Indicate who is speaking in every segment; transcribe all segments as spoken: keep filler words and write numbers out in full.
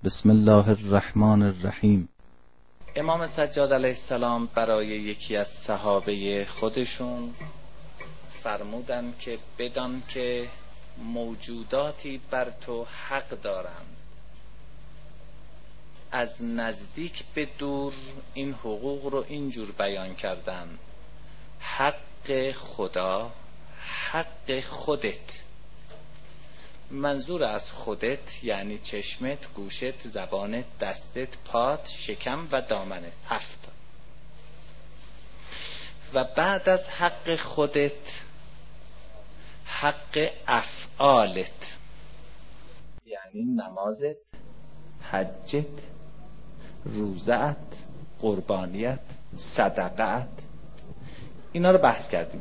Speaker 1: بسم الله الرحمن الرحیم.
Speaker 2: امام سجاد علیه السلام برای یکی از صحابه خودشون فرمودن که بدان که موجوداتی بر تو حق دارند، از نزدیک به دور این حقوق رو اینجور بیان کردن: حق خدا، حق خودت. منظور از خودت یعنی چشمت، گوشت، زبانت، دستت، پات، شکم و دامنت، هفت. و بعد از حق خودت حق افعالت، یعنی نمازت، حجت، روزه‌ات، قربانیت، صدقه‌ات. اینا رو بحث کردیم.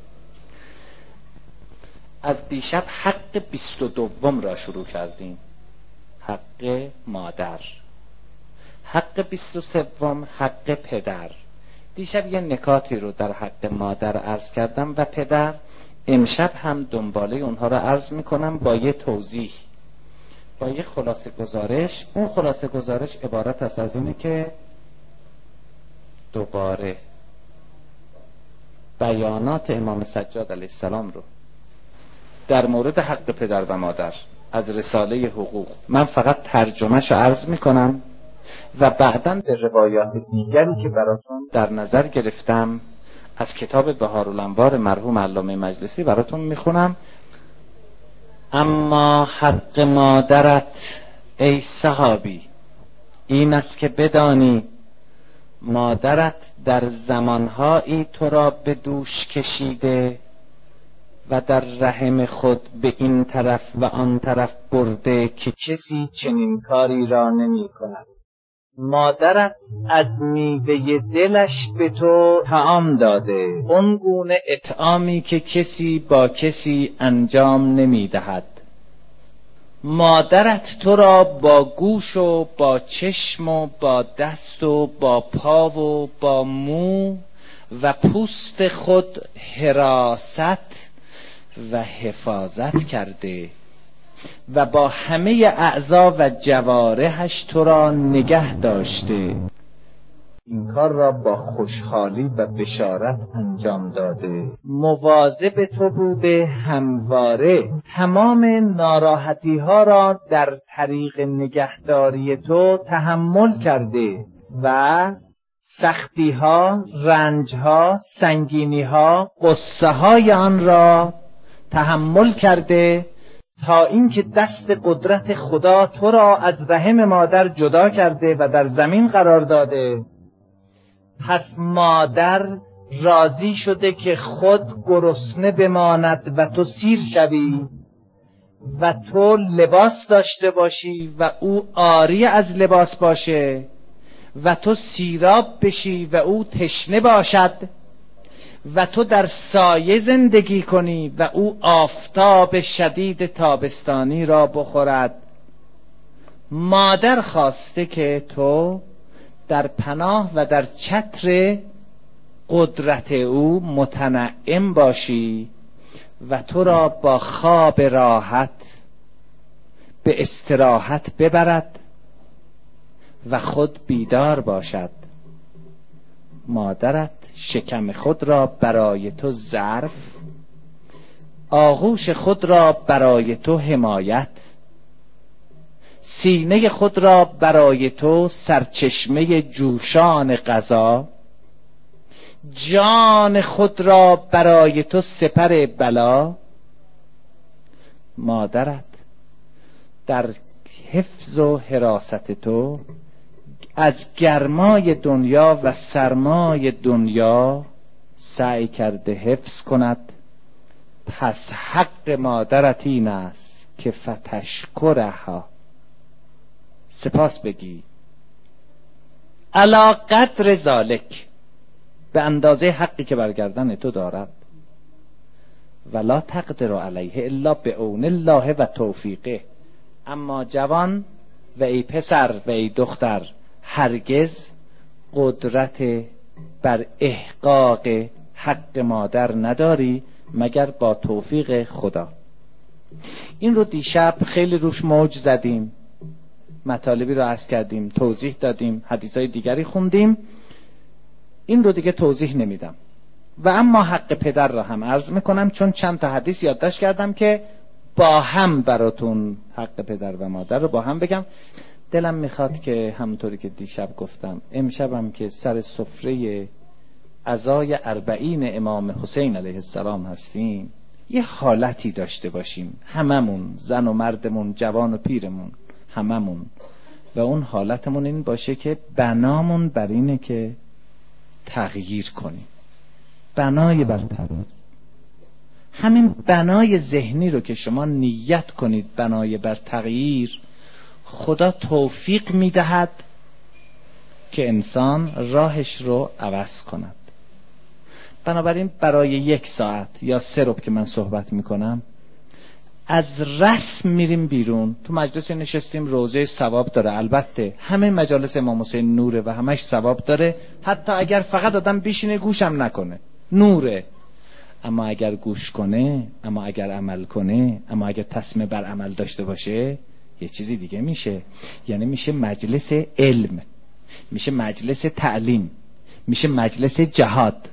Speaker 2: از دیشب حق بیست و دوم را شروع کردیم، حق مادر. حق بیست و سوم حق پدر. دیشب یه نکاتی رو در حق مادر عرض کردم و پدر. امشب هم دنباله اونها رو عرض میکنم با یه توضیح، با یه خلاصه گزارش. اون خلاصه گزارش عبارت است از اینه که دوباره بیانات امام سجاد علیه السلام رو در مورد حق پدر و مادر از رساله حقوق من فقط ترجمهش عرض میکنم و بعداً به روایات دیگری که براتون در نظر گرفتم از کتاب بهارالانوار مرحوم علامه مجلسی براتون میخونم. اما حق مادرت ای صحابی این است که بدانی مادرت در زمانهایی تو را به دوش کشیده و در رحم خود به این طرف و آن طرف برده که کسی چنین کاری را نمی کند. مادرت از میوه دلش به تو طعام داده، اون گونه اطعامی که کسی با کسی انجام نمی دهد. مادرت تو را با گوش و با چشم و با دست و با پا و با مو و پوست خود حراست و حفاظت کرده و با همه اعضا و جوارحش تو را نگه داشته. این کار را با خوشحالی و بشارت انجام داده. مواظب تو بوده همواره. تمام ناراحتی ها را در طریق نگهداری تو تحمل کرده و سختی ها، رنج ها، سنگینی ها، قصه های آن را تحمل کرده تا اینکه دست قدرت خدا تو را از رحم مادر جدا کرده و در زمین قرار داده. پس مادر راضی شده که خود گرسنه بماند و تو سیر شوی و تو لباس داشته باشی و او عاری از لباس باشه و تو سیراب بشی و او تشنه باشد و تو در سایه زندگی کنی و او آفتاب شدید تابستانی را بخورد. مادر خواسته که تو در پناه و در چتر قدرت او متنعم باشی و تو را با خواب راحت به استراحت ببرد و خود بیدار باشد. مادرت شکم خود را برای تو ظرف، آغوش خود را برای تو حمایت، سینه خود را برای تو سرچشمه جوشان غذا، جان خود را برای تو سپر بلا. مادرت در حفظ و حراست تو از گرمای دنیا و سرمای دنیا سعی کرده حفظ کند. پس حق مادرت این است که فتشکرها، سپاس بگی، علی قدر ذالک، به اندازه حقی که برگردن تو دارد. ولا تقدر علیه الا بعون الله و توفیقه. اما جوان و ای پسر و ای دختر هرگز قدرت بر احقاق حق مادر نداری مگر با توفیق خدا. این رو دیشب خیلی روش موج زدیم. مطالبی رو عرض کردیم، توضیح دادیم، حدیثای دیگری خوندیم، این رو دیگه توضیح نمیدم. و اما حق پدر را هم عرض میکنم، چون چند تا حدیث یادداشت کردم که با هم براتون حق پدر و مادر رو با هم بگم. دلم میخواد که همونطوری که دیشب گفتم، امشبم که سر سفره عزای اربعین امام حسین علیه السلام هستیم، یه حالتی داشته باشیم، هممون، زن و مردمون، جوان و پیرمون، هممون، و اون حالتمون این باشه که بنامون بر اینه که تغییر کنیم، بنای بر تغییر. همین بنای ذهنی رو که شما نیت کنید بنای بر تغییر، خدا توفیق میدهد که انسان راهش رو عوض کند. بنابراین برای یک ساعت یا سه ربع که من صحبت میکنم، از رسم میریم بیرون. تو مجلس نشستیم، روزه ثواب داره، البته همه مجالس امام حسین نوره و همش ثواب داره، حتی اگر فقط آدم بیشینه گوشم نکنه نوره، اما اگر گوش کنه، اما اگر عمل کنه، اما اگر تصمیم بر عمل داشته باشه، یه چیزی دیگه میشه. یعنی میشه مجلس علم، میشه مجلس تعلیم، میشه مجلس جهاد،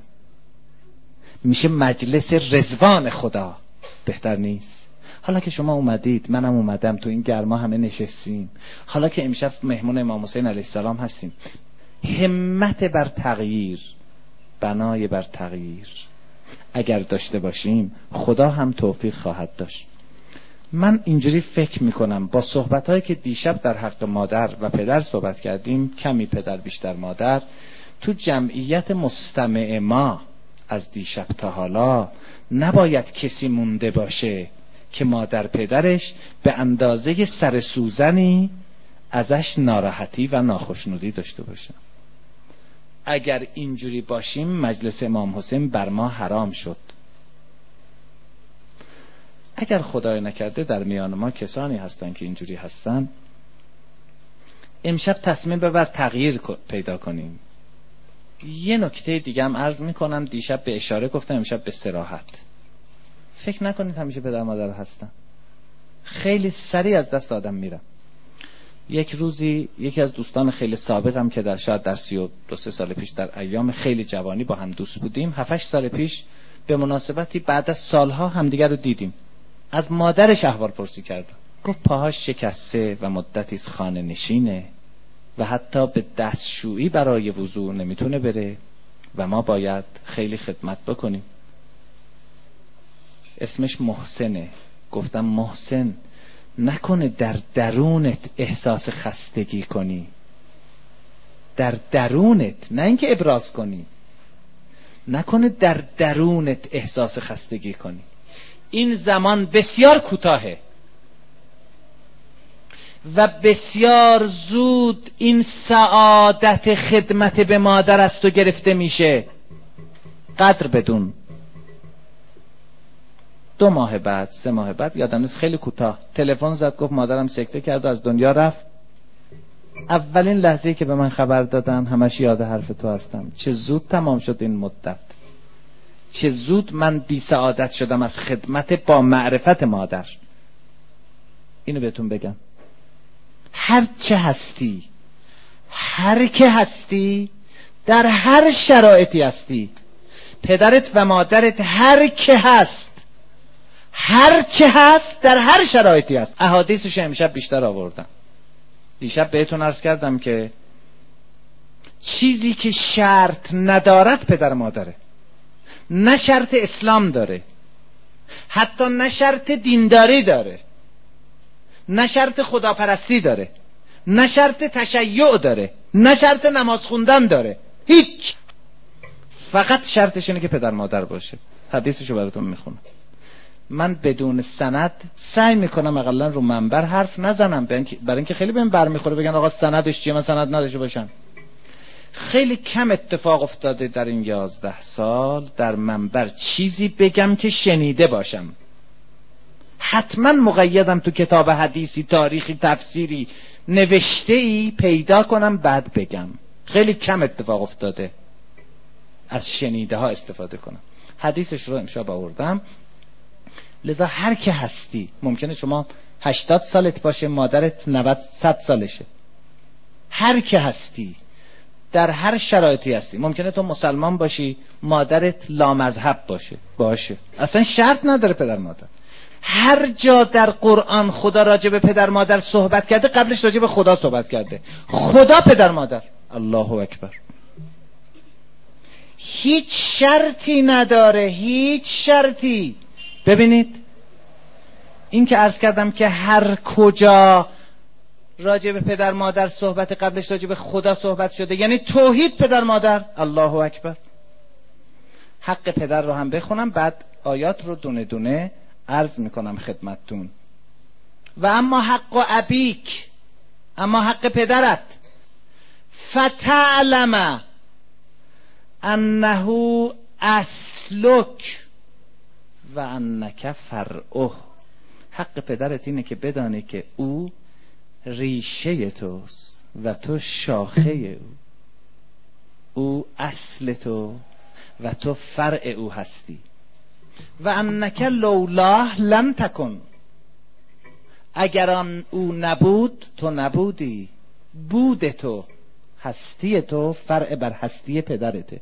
Speaker 2: میشه مجلس رضوان خدا. بهتر نیست؟ حالا که شما اومدید، منم اومدم، تو این گرما همه نشستیم، حالا که امشب مهمون امام حسین علیه السلام هستیم، همت بر تغییر، بنای بر تغییر اگر داشته باشیم، خدا هم توفیق خواهد داشت. من اینجوری فکر میکنم با صحبتهایی که دیشب در حق مادر و پدر صحبت کردیم، کمی پدر بیشتر مادر، تو جمعیت مستمع ما از دیشب تا حالا نباید کسی مونده باشه که مادر پدرش به اندازه سر سوزنی ازش ناراحتی و ناخشنودی داشته باشه. اگر اینجوری باشیم، مجلس امام حسین بر ما حرام شد. اگر خدای نکرده در میان ما کسانی هستن که اینجوری هستن، امشب تصمیم ببر تغییر پیدا کنیم. یه نکته دیگه هم عرض میکنم، دیشب به اشاره گفتم، امشب به صراحت. فکر نکنید همیشه پدر مادر هستن، خیلی سریع از دست آدم میرن. یک روزی یکی از دوستان خیلی سابقم که در شاید در سی و دو سه سال پیش، در ایام خیلی جوانی با هم دوست بودیم، هفت هشت سال پیش به مناسبتی بعد از سالها همدیگر رو دیدیم، از مادرش احوال پرسی کردم. گفت پاهاش شکسته و مدتی از خانه نشینه و حتی به دستشویی برای وضو نمیتونه بره و ما باید خیلی خدمت بکنیم. اسمش محسنه. گفتم محسن، نکنه در درونت احساس خستگی کنی، در درونت، نه اینکه ابراز کنی، نکنه در درونت احساس خستگی کنی. این زمان بسیار کوتاهه و بسیار زود این سعادت خدمت به مادر از تو گرفته میشه. قدر بدون. دو ماه بعد، سه ماه بعد، یادم نیست، خیلی کوتاه، تلفن زد گفت مادرم سکته کرد و از دنیا رفت. اولین لحظه‌ای که به من خبر دادن، همش یاد حرف تو هستم. چه زود تمام شد این مدت، چه زود من بی سعادت شدم از خدمت با معرفت مادر. اینو بهتون بگم، هر چه هستی، هر که هستی، در هر شرایطی هستی، پدرت و مادرت هر که هست، هر چه هست، در هر شرایطی هست. احادیثش امشب بیشتر آوردم. دیشب بهتون عرض کردم که چیزی که شرط ندارد پدر مادره، نه شرط اسلام داره، حتی نه شرط دینداری داره، نه شرط خداپرستی داره، نه شرط تشیع داره، نه شرط نماز خوندن داره، هیچ. فقط شرطش اینه که پدر مادر باشه. حدیثشو براتون میخونم. من بدون سند سعی میکنم اقلا رو منبر حرف نزنم، برای اینکه خیلی بهم برمیخوره بگن آقا سندش چیه، من سند نداشته باشم. خیلی کم اتفاق افتاده در این یازده سال در منبر چیزی بگم که شنیده باشم. حتما مقیدم تو کتاب حدیثی، تاریخی، تفسیری، نوشته ای پیدا کنم بعد بگم. خیلی کم اتفاق افتاده از شنیده ها استفاده کنم. حدیثش رو امشب آوردم. لذا هر که هستی، ممکنه شما هشتاد سالت باشه، مادرت نود صد سالشه. هر که هستی، در هر شرایطی هستی. ممکنه تو مسلمان باشی، مادرت لامذهب باشه باشه اصلا شرط نداره پدر مادر. هر جا در قرآن خدا راجع به پدر مادر صحبت کرده، قبلش راجع به خدا صحبت کرده. خدا، پدر مادر. الله اکبر. هیچ شرطی نداره، هیچ شرطی. ببینید این که عرض کردم که هر کجا راجع به پدر مادر صحبت، قبلش راجع به خدا صحبت شده، یعنی توحید پدر مادر. الله اکبر. حق پدر رو هم بخونم، بعد آیات رو دونه دونه عرض میکنم خدمتتون. و اما حق ابیک، اما حق پدرت، فتعلم انه اصلک و انک فرعه. حق پدرت اینه که بدانی که او ریشه توست و تو شاخه او. او اصل تو و تو فرع او هستی. و انک لولاه لم تکن. اگر آن او نبود تو نبودی. بود تو، هستی تو فرع بر هستی پدرته.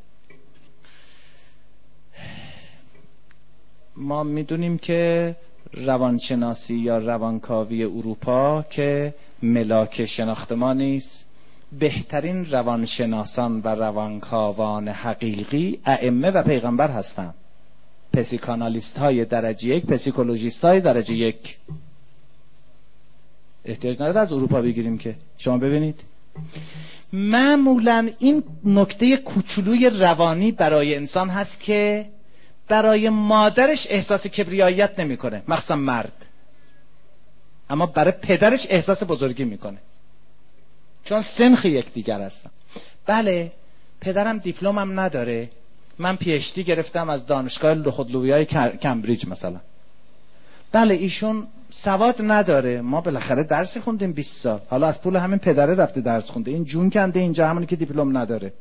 Speaker 2: ما میدونیم که روانشناسی یا روانکاوی اروپا که ملاک شناخت ما نیست، بهترین روانشناسان و روانکاوان حقیقی ائمه و پیغمبر هستند. پسیکانالیست های درجه یک، پسیکولوژیست های درجه یک. احتیاج نداره از اروپا بگیریم که. شما ببینید معمولا این نکته کوچولوی روانی برای انسان هست که برای مادرش احساس کبریاییت نمیکنه، مخصوصا مرد، اما برای پدرش احساس بزرگی میکنه، چون سنخ یکدیگر هستن. بله پدرم دیپلمم نداره، من پی اچ دی گرفتم از دانشگاه لخودلویای کمبریج مثلا. بله ایشون سواد نداره، ما بالاخره درس خوندیم بیست سال، حالا از پول همین پدره رفته درس خونده، این جون کنده اینجا، همونی که دیپلم نداره.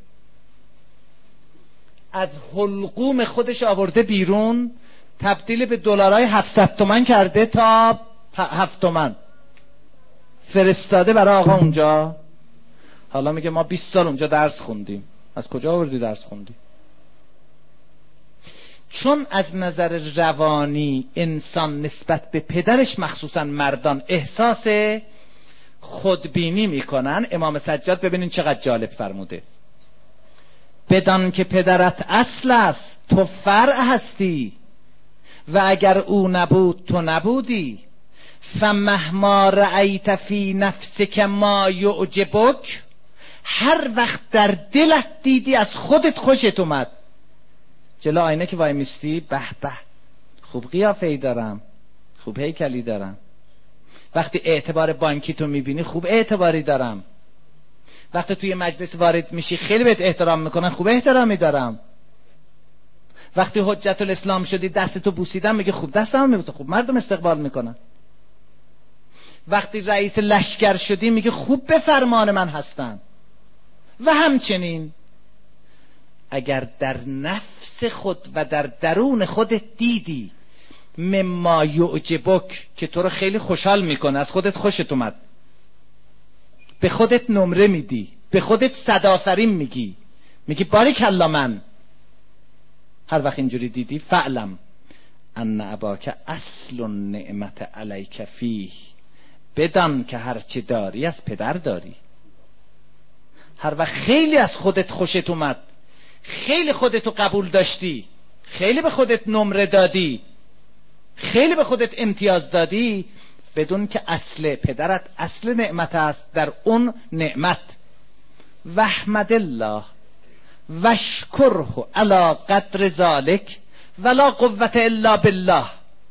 Speaker 2: از حلقوم خودش آورده بیرون، تبدیل به دلارای هفتصد تومن کرده تا هفت تومن فرستاده برای آقا اونجا. حالا میگه ما بیست سال اونجا درس خوندیم. از کجا آوردی درس خوندی؟ چون از نظر روانی انسان نسبت به پدرش، مخصوصا مردان، احساس خودبینی میکنن. امام سجاد ببینین چقدر جالب فرموده: بدان که پدرت اصل است، تو فرع هستی، و اگر او نبود تو نبودی. فمهما رأیت فی نفسک ما یعجبک، هر وقت در دلت دیدی از خودت خوشت اومد، جلو آینه که وای میستی، به به خوب قیافه‌ای دارم، خوب هیکلی دارم. وقتی اعتبار بانکی تو میبینی، خوب اعتباری دارم. وقتی توی مجلس وارد میشی خیلی بهت احترام میکنن، خوب احترامی دارم. وقتی حجت الاسلام شدی دستتو بوسیدن، میگه خوب دستم میبوسه، خوب مردم استقبال میکنن. وقتی رئیس لشکر شدی میگه خوب به فرمان من هستن. و همچنین اگر در نفس خود و در درون خودت دیدی مما یعجبک، که تو رو خیلی خوشحال میکنه، از خودت خوشت اومد، به خودت نمره میدی، به خودت صدآفرین میگی، میگی باریکلا من، هر وقت اینجوری دیدی، فعلم ان اباک اصل نعمت علیک فیه، بدان که هرچی داری از پدر داری. هر وقت خیلی از خودت خوشت اومد، خیلی خودتو قبول داشتی، خیلی به خودت نمره دادی، خیلی به خودت امتیاز دادی، بدون که اصل پدرت اصل نعمت است، در اون نعمت وحمد الله وشکره علی قدر ذالک ولا قوت الا بالله.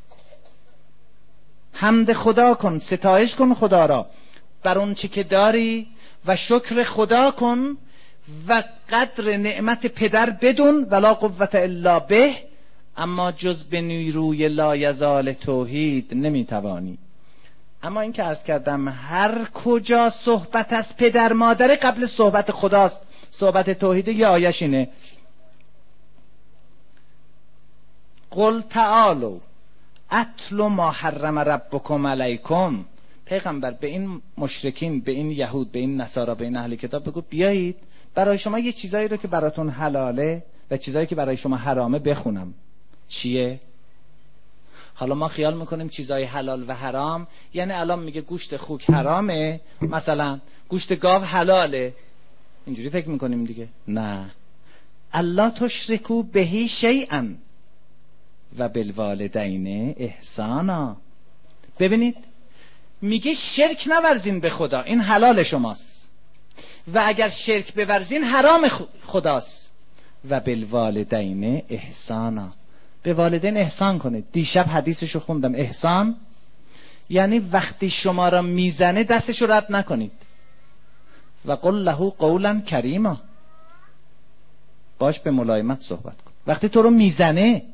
Speaker 2: حمد خدا کن، ستایش کن خدا را بر اون چی که داری و شکر خدا کن و قدر نعمت پدر بدون، ولا قوت الا به، اما جز به نیروی لایزال توحید نمیتوانی. اما این که عرض کردم هر کجا صحبت از پدر مادر قبل صحبت خداست، صحبت توحید. یه آیش اینه: قل تعالوا اتل ما حرم ربکم علیکم. پیغمبر به این مشرکین، به این یهود، به این نصارا، به این اهل کتاب بگو بیایید برای شما یه چیزایی رو که براتون حلاله و چیزایی که برای شما حرامه بخونم. چیه؟ حالا ما خیال میکنیم چیزای حلال و حرام یعنی الان میگه گوشت خوک حرامه، مثلا گوشت گاو حلاله، اینجوری فکر میکنیم دیگه. نه، الله تشرکو بهی شیئا و بالوالدین احسانا. ببینید میگه شرک نورزین به خدا، این حلال شماست، و اگر شرک بورزین حرام خداست. و بالوالدین احسانا، به والدین احسان کنید. دیشب حدیثشو خوندم. احسان یعنی وقتی شما را میزنه دستشو رد نکنید. و قل له قولا کریما، باش به ملایمت صحبت کن. وقتی تو رو میزنه،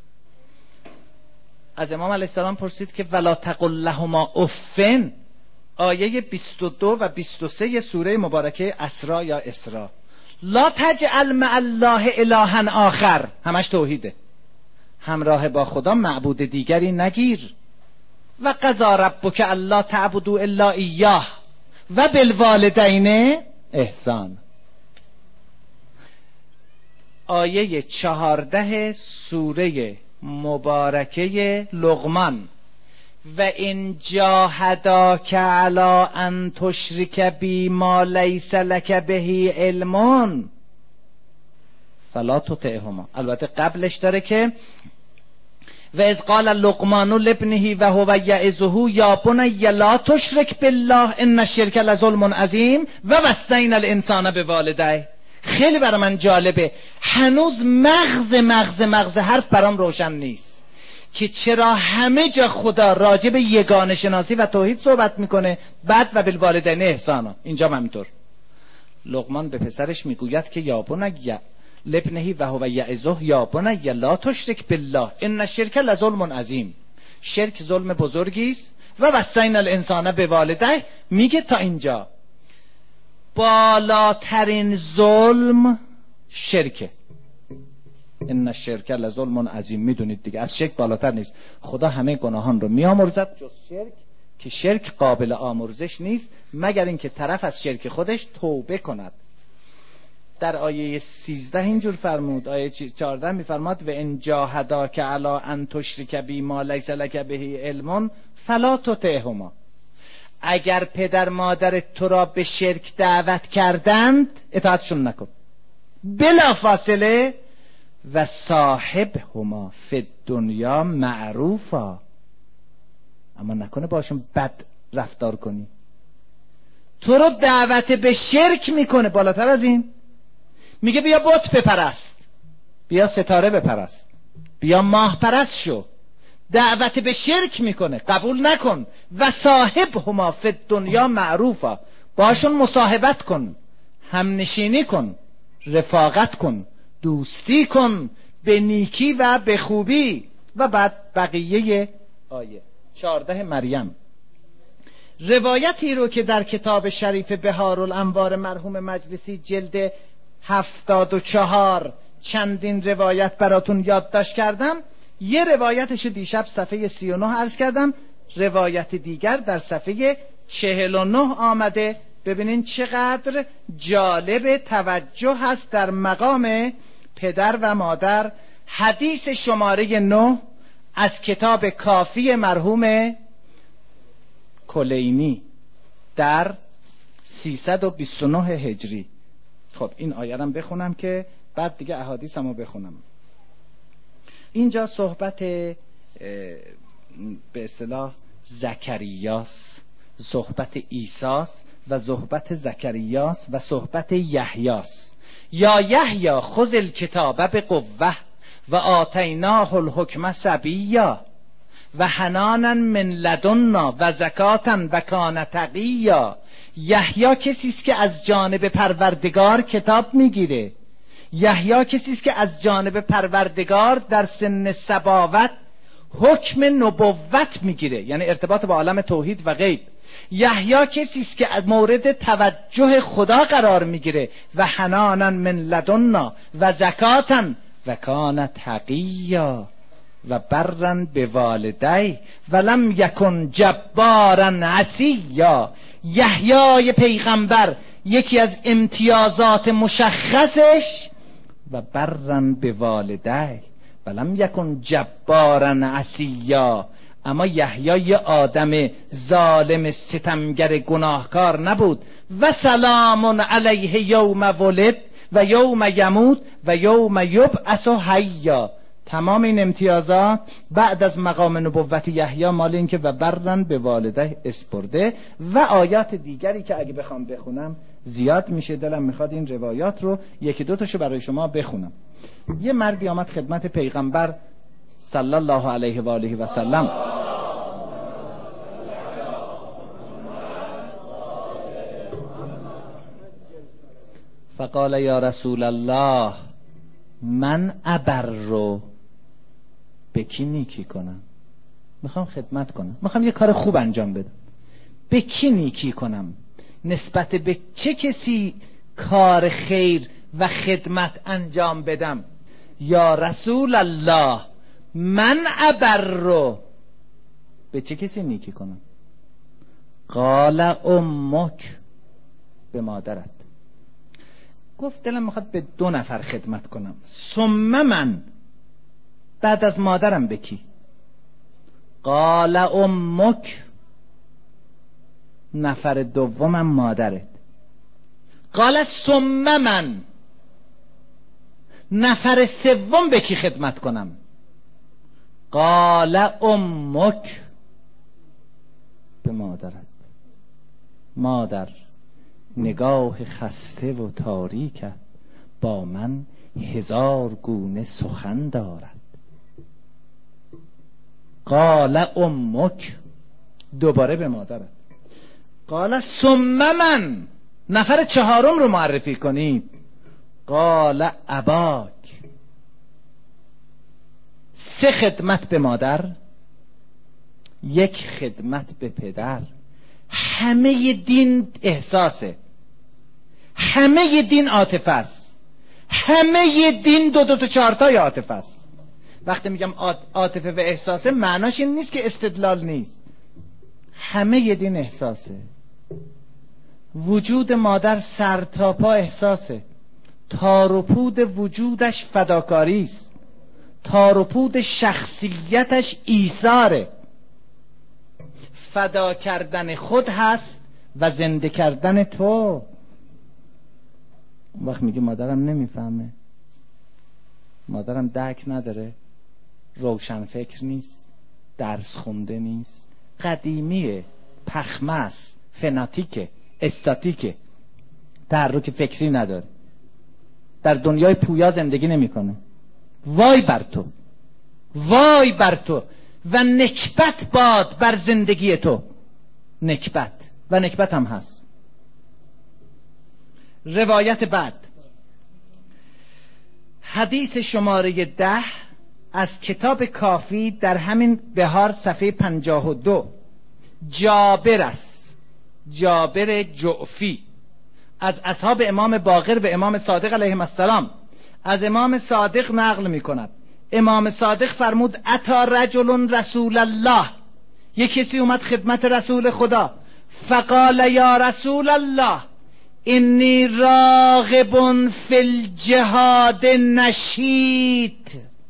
Speaker 2: از امام علیه السلام پرسید که ولا تقل لهما افن، آیه بیست و دو و بیست و سه سوره مبارکه اسراء یا اسراء. لا تجعل مع الله الها آخر، همش توحیده. همراه با خدا معبود دیگری نگیر. و قضا ربک الا تعبدوا الا ایاه و بالوالدین احسان. آیه چهارده سوره مبارکه لقمان. و ان جاهداک علی ان تشرک بی ما لیس لک به علم فلا تطعهما. البته قبلش داره که و اذ قال لقمان لابنه و هو یعظه یا بنی لا تشرک بالله ان الشرک لظلم عظیم و وصینا الانسان بوالدیه. خیلی برای من جالبه، هنوز مغز مغز مغز حرف برام روشن نیست که چرا همه جا خدا راجع به یگانه شناسی و توحید صحبت میکنه، بعد و بالوالدین احسانا اینجا همینطور. لقمان به پسرش میگوید که یا بنی لابنه و هو یعظه یا بنی لا تشرک بالله ان الشرک لظلم عظیم. شرک ظلم بزرگی است. و وصینا الانسان بوالدیه. میگه تا اینجا بالاترین ظلم شرکه. ان الشرک لظلم عظیم. میدونید دیگه از شرک بالاتر نیست. خدا همه گناهان رو میامرزد جز شرک، که شرک قابل آمرزش نیست مگر اینکه طرف از شرک خودش توبه کند. در آیه سیزده اینجور فرمود، آیه چهارده میفرماد و ان جاهداک علی ان تشرک بی ما لیس لک به علم فلا تطعهما. اگر پدر مادر تو را به شرک دعوت کردند اطاعتشون نکن. بلا فاصله و صاحب هما فی الدنیا معروفا، اما نکنه باشون بد رفتار کنی. تو رو دعوت به شرک میکنه، بالاتر از این میگه بیا بت بپرست، بیا ستاره بپرست، بیا ماه پرست شو. دعوت به شرک میکنه، قبول نکن. و صاحب هما فی الدنیا معروفا، باشون مصاحبت کن، همنشینی کن، رفاقت کن، دوستی کن به نیکی و به خوبی. و بعد بقیه آیه چهارده مریم. روایتی رو که در کتاب شریف بهارالانوار مرحوم مجلسی جلد هفتاد و چهار چندین روایت براتون یادداشت کردم. یه روایتش دیشب صفحه سی و نه عرض کردم، روایت دیگر در صفحه چهل و نه آمده. ببینین چقدر جالب توجه هست در مقام پدر و مادر. حدیث شماره نه از کتاب کافی مرحوم کلینی در سیصد و بیست و نه هجری. خب این آیه رو بخونم که بعد دیگه احادیث هم بخونم. اینجا صحبت به اصطلاح زکریاس، صحبت عیساس و صحبت زکریاس و صحبت یحیاس. یا یحیی خذ الکتاب بقوه و آتیناه الحکم صبیا و حنانا من لدنا و زکاتا و کان تقیا. یحیی کسی است که از جانب پروردگار کتاب میگیره. یحیی کسی است که از جانب پروردگار در سن سباوت حکم نبوت میگیره، یعنی ارتباط با عالم توحید و غیب. یحیی کسی است که از مورد توجه خدا قرار میگیره. و حنانا من لدنا و زکاتا و کان تقیا. و برا بوالدی ولم یکن جبارا عصیا. یحیای پیغمبر یکی از امتیازات مشخصش و برا بوالدی ولم یکن جبارا عصیا. اما یحیی یه آدم ظالم ستمگر گناهکار نبود. و سلام علیه یوم ولد و یوم یموت و یوم یبعث حیا. تمام این امتیازات بعد از مقام نبوت یحیی مال این که و برن به والده اسپرده و آیات دیگری که اگه بخوام بخونم زیاد میشه، دلم میخواد این روایات رو یکی دو تاشو برای شما بخونم. یه مردی آمد خدمت پیغمبر صلی الله علیه و آله و سلم فقال یا رسول الله من ابر رو به کی نیکی کنم؟ میخوام خدمت کنم، میخوام یه کار خوب انجام بدم، به کی نیکی کنم؟ نسبت به چه کسی کار خیر و خدمت انجام بدم؟ یا رسول الله من ابر رو به چه کسی نیکی کنم؟ قال امک، به مادرت. گفت دلم میخواد به دو نفر خدمت کنم. ثم من، بعد از مادرم به کی؟ قال امک، نفر دومم مادرت. قال ثم من، نفر سوم به کی خدمت کنم؟ قال امک، به مادرت. مادر نگاه خسته و تاریکت با من هزار گونه سخن دارد. قال امک، دوباره به مادرت. قال ثم من، نفر چهارم رو معرفی کنید. قال اباک، سه خدمت به مادر، یک خدمت به پدر. همه دین احساسه، همه دین عاطفه است، همه دین دو دو تا چهارتای عاطفه است. وقتی میگم عاطفه و احساسه معناش این نیست که استدلال نیست، همه دین احساسه. وجود مادر سر تا پا احساسه، تار و پود وجودش فداکاری است، تار و پود شخصیتش ایثاره. فدا کردن خود هست و زنده کردن تو. وقت میگه مادرم نمیفهمه، مادرم درک نداره، روشن فکر نیست، درس خونده نیست، قدیمیه، پخمه است، فناتیکه، استاتیکه، تحرک فکری نداره، در دنیای پویا زندگی نمیکنه. وای بر تو، وای بر تو و نکبت باد بر زندگی تو. نکبت و نکبت هم هست. روایت بعد، حدیث شماره ده از کتاب کافی در همین بهار صفحه پنجاه و دو. جابر است، جابر جعفی، از اصحاب امام باقر و امام صادق علیهم السلام. از امام صادق نقل می کند. امام صادق فرمود اتی رجل رسول الله، یک کسی اومد خدمت رسول خدا. فقال یا رسول الله انی راغب فی الجهاد نشیط،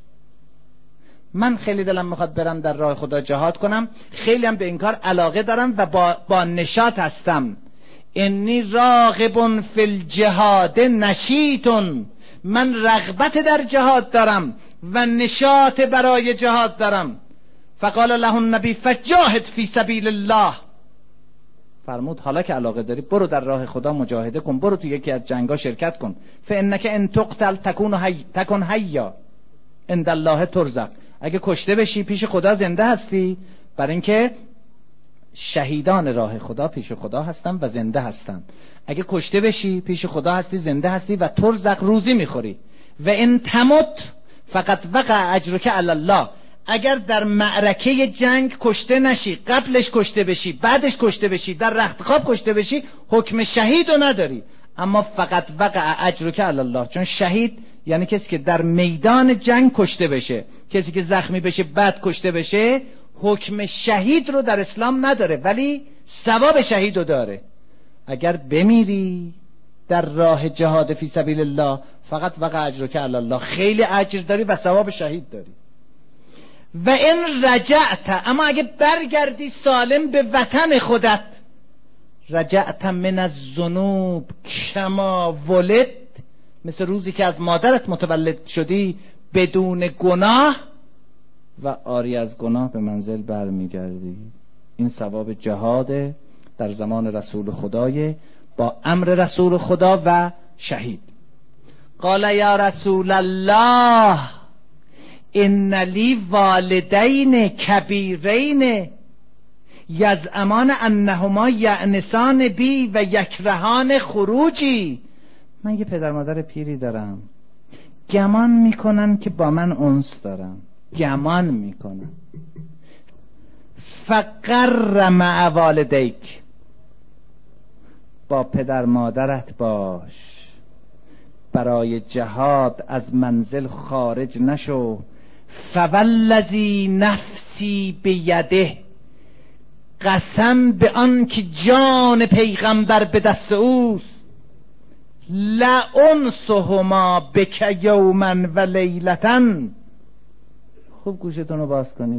Speaker 2: من خیلی دلم میخواد برم در راه خدا جهاد کنم، خیلی هم به این کار علاقه دارم و با, با نشاط هستم. انی راغب فی الجهاد نشیط، من رغبت در جهاد دارم و نشاط برای جهاد دارم. فقال له النبی فجاهد فی سبیل الله، فرمود حالا که علاقه داری برو در راه خدا مجاهده کن، برو تو یکی از جنگا شرکت کن. فانک ان تقتل تکون حی تکن حیا عند الله ترزق، اگه کشته بشی پیش خدا زنده هستی، برای اینکه شهیدان راه خدا پیش خدا هستن و زنده هستن. اگه کشته بشی پیش خدا هستی، زنده هستی و ترزق، روزی میخوری. و ان تمت فقط وقع اجرک علی الله، اگر در معرکه جنگ کشته نشی، قبلش کشته بشی، بعدش کشته بشی، در رختخواب کشته بشی، حکم شهید رو نداری، اما فقط وقع اجرک علی الله، چون شهید یعنی کسی که در میدان جنگ کشته بشه، کسی که زخمی بشه بعد کشته بشه، حکم شهید رو در اسلام نداره ولی ثواب شهید رو داره. اگر بمیری در راه جهاد فی سبیل الله فقط وقع اجرک علی الله، خیلی اجر داری و ثواب شهید داری. و این رجعت، اما اگه برگردی سالم به وطن خودت، رجعت من الذنوب کما ولد، مثل روزی که از مادرت متولد شدی بدون گناه و عاری از گناه به منزل برمیگردی. این ثواب جهاد در زمان رسول خدای با امر رسول خدا و شهید. قال یا رسول الله ان لی والدین کبیرین یزعمان انهما یعنسان بی و یکرهان خروجی. من یه پدر مادر پیری دارم، گمان میکنن که با من انس دارن، گمان میکنن. فقر مع والدیک، با پدر مادرت باش، برای جهاد از منزل خارج نشو. فوالذی نفسی بیده، قسم به آن که جان پیغمبر به دست اوست، لانسهما بک یوما و لیلتا. خوب گوشتون رو باز کنید.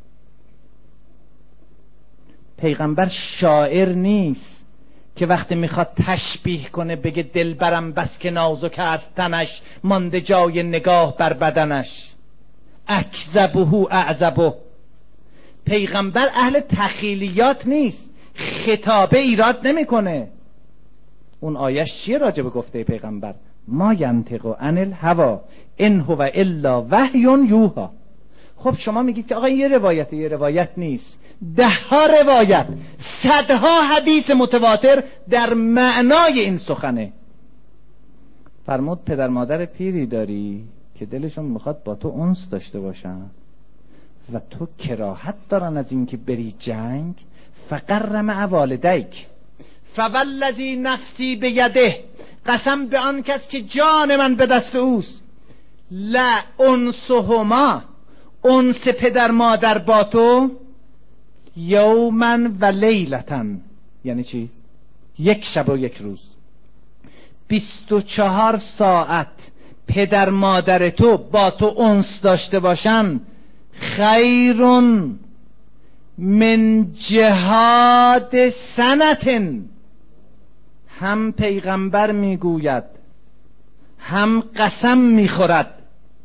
Speaker 2: پیغمبر شاعر نیست که وقتی میخواد تشبیه کنه بگه دلبرم بس که نازک از تنش، مانده جای نگاه بر بدنش. اکذبه اعذبه. پیغمبر اهل تخیلیات نیست، خطابه ایراد نمیکنه. اون آیش چیه راجع به گفته پیغمبر؟ ما ینطق عن الهوی ان هو الا وحی یوحی. خب شما میگید که آقا یه روایت یه روایت نیست، ده ها روایت، صدها حدیث متواتر در معنای این سخنه. فرمود پدر مادر پیری داری که دلشون میخواد با تو انس داشته باشن و تو کراهت دارن از این که بری جنگ. فقر مع والدیک، فوالذی نفسی بیده، قسم به آن کس که جان من به دست اوست، لا انسهما، انس پدر مادر با تو، یوما و لیلتا، یعنی چی؟ یک شب و یک روز، بیست و چهار ساعت پدر مادر تو با تو انس داشته باشن، خیرون من جهاد سنتن. هم پیغمبر میگوید هم قسم میخورد،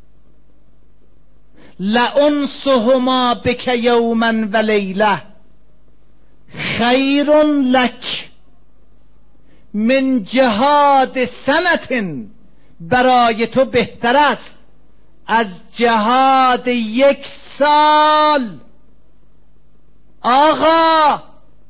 Speaker 2: لانسهما بک یوما و لیله خیر لک من جهاد سنتن. برای تو بهتر است از جهاد یک سال. آقا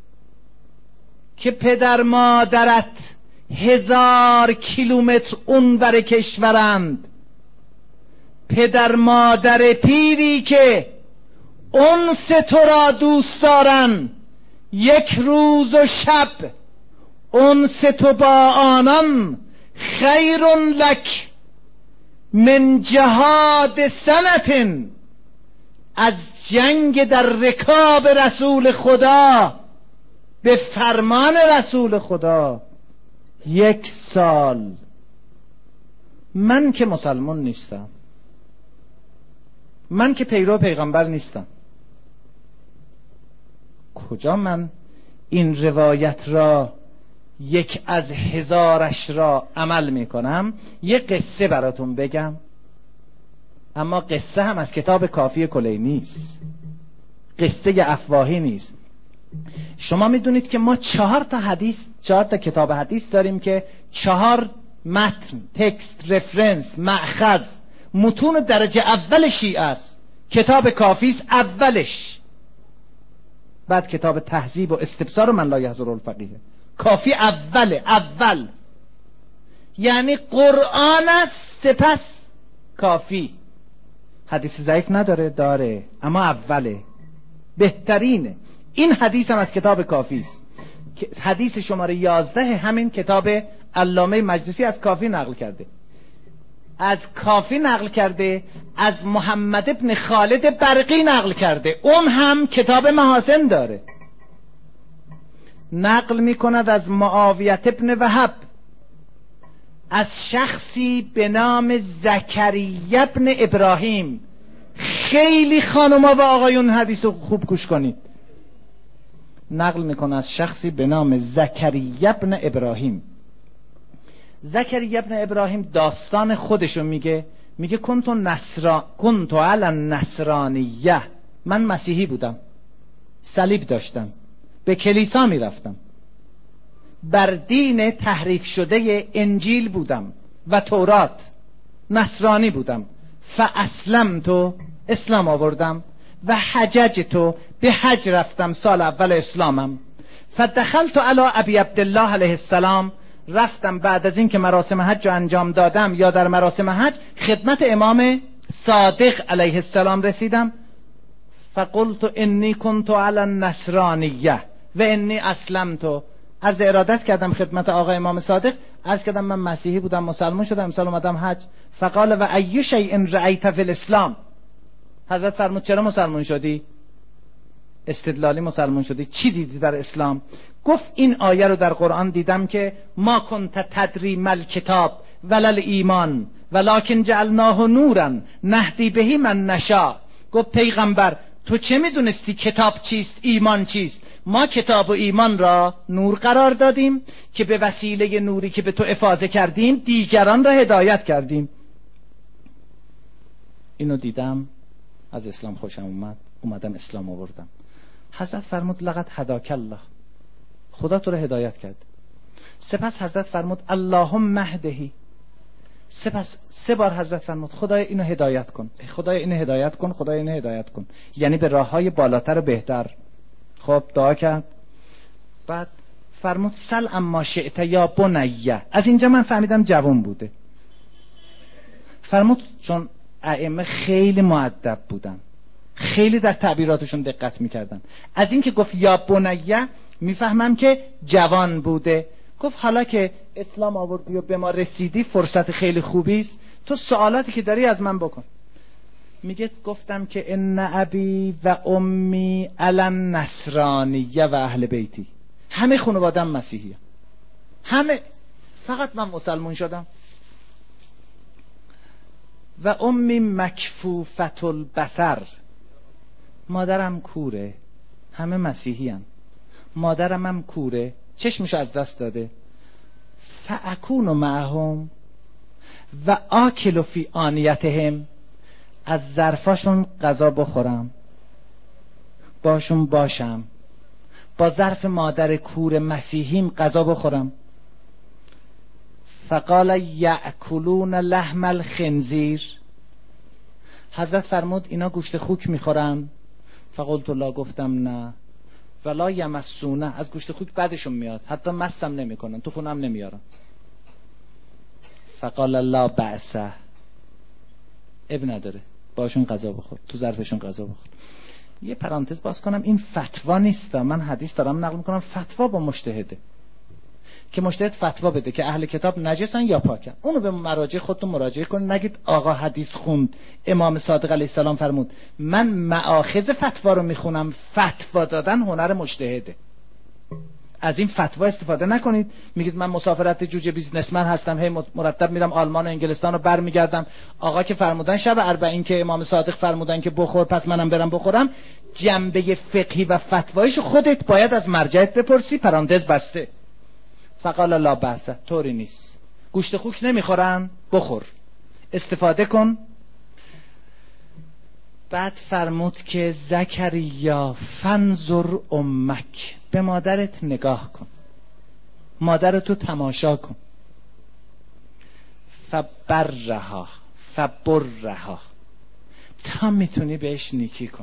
Speaker 2: که پدر مادرت هزار کیلومتر اونور کشورند، پدر مادر پیری که انس تو را دوست دارن، یک روز و شب انس تو با آنان، خیر لک من جهاد سنتن، از جنگ در رکاب رسول خدا به فرمان رسول خدا یک سال. من که مسلمان نیستم، من که پیرو پیغمبر نیستم، کجا من این روایت را یک از هزارش را عمل میکنم؟ یه قصه براتون بگم، اما قصه هم از کتاب کافی کلینی نیست، قصه افواهی نیست. شما میدونید که ما چهار تا حدیث، چهار تا کتاب حدیث داریم که چهار متن، تکست، رفرنس، مأخذ، متون درجه اول شیعه است. کتاب کافی است اولش، بعد کتاب تهذیب و استبصار و من لا یحضر الفقیه. کافی اوله، اول یعنی قرآن است، سپس کافی. حدیث ضعیف نداره؟ داره، اما اوله، بهترینه. این حدیث هم از کتاب کافی است. حدیث شماره یازده همین کتاب علامه مجلسی از کافی نقل کرده. از کافی نقل کرده، از محمد ابن خالد برقی نقل کرده. اون هم کتاب محاسن داره. نقل میکند از معاویه ابن وهب از شخصی به نام زکریا ابن ابراهیم. خیلی خانوما و آقایون حدیث رو خوب گوش کنید. نقل میکنه از شخصی به نام زکریا ابن ابراهیم. زکریا ابن ابراهیم داستان خودشو میگه. میگه کنتو نصرا کنتو علی النصرانیه، من مسیحی بودم، صلیب داشتم، به کلیسا میرفتم، بر دین تحریف شده انجیل بودم و تورات، نصرانی بودم. فاسلمتو، اسلام آوردم، و حججتو، به حج رفتم سال اول اسلامم. فدخلت علی ابی عبدالله علیه السلام، رفتم بعد از این که مراسم حج رو انجام دادم یا در مراسم حج خدمت امام صادق علیه السلام رسیدم. فقلت انی کنت علی النصرانیه و انی اسلمت. عرض ارادت کردم خدمت آقا امام صادق، عرض کردم من مسیحی بودم، مسلمان شدم، امسال اومدم حج. فقال و ای شیء رأیت فی الاسلام. حضرت فرمود چرا مسلمان شدی؟ استدلالی مسلمان شدی، چی دیدی در اسلام؟ گفت این آیه رو در قرآن دیدم که ما کنت تدری مل کتاب ولل ایمان ولکن جعلناه نورا نهدی بهی من نشاء. گفت پیغمبر تو چه میدونستی کتاب چیست، ایمان چیست؟ ما کتاب و ایمان را نور قرار دادیم که به وسیله نوری که به تو افاضه کردیم دیگران را هدایت کردیم. اینو دیدم، از اسلام خوشم اومد، اومدم اسلام آوردم. حضرت فرمود لقد هداک الله، خدا تو رو هدایت کرد. سپس حضرت فرمود اللهم اهدهی. سپس سه بار حضرت فرمود خدای اینو هدایت کن، خدای اینو هدایت کن، خدای اینو هدایت کن، یعنی به راههای بالاتر و بهتر. خب دعا کرد. بعد فرمود سل اما شئت یا بنیه. از اینجا من فهمیدم جوان بوده. فرمود چون ائمه خیلی مؤدب بودن، خیلی در تعبیراتشون دقت میکردن، از این که گفت یا بنیه میفهمم که جوان بوده. گفت حالا که اسلام آوردی و به ما رسیدی فرصت خیلی خوبی است، تو سوالاتی که داری از من بکن. میگه گفتم که ان ابی و امی علن نصرانیه و اهل بیتی، همه خانواده‌ام مسیحیه، همه، فقط من مسلمان شدم. و امی مکفوفت البصر، مادرم کوره، همه مسیحی هم. مادرم هم کوره، چشمشو از دست داده. فاکون معهم و آکل فی آنیتهم، از ظرفاشون غذا بخورم، باشون باشم، با ظرف مادر کور مسیحیم غذا بخورم. فقال یأکلون لحم الخنزیر، حضرت فرمود اینا گوشت خوک میخورن؟ فقلت لا، گفتم نه. ولا یمسونه، از گوشت خوک بعدشون میاد، حتی مستم نمیکنن، تو خونم نمیارن. فقال لا بأس، اب نداره، باشون غذا بخور، تو ظرفشون غذا بخور. یه پرانتز باز کنم، این فتوا نیست، من حدیث دارم نقل میکنم، فتوا با مجتهده که مجتهد فتوا بده که اهل کتاب نجسن یا پاکن. اونو به مراجع خودتون مراجعه کنید، نگید آقا حدیث خوند، امام صادق علیه السلام فرمود. من مآخذ فتوا رو میخونم، فتوا دادن هنر مجتهده. از این فتوا استفاده نکنید. میگید من مسافرت جوجه بیزنسمن هستم، هی مرتب میرم آلمان و انگلستان رو برمیگردم، آقا که فرمودن شب اربعین که امام صادق فرمودن که بخور، پس منم برم بخورم. جنبه فقهی و فتوایش خودت باید از مرجعت بپرسی. پرانتز بسته. فقال لا بأس، طوری نیست، گوشت خوک نمیخورن، بخور، استفاده کن. بعد فرمود که زکریا فنظر امک، به مادرت نگاه کن، مادرتو تماشا کن. فبرها فبرها، تا میتونی بهش نیکی کن.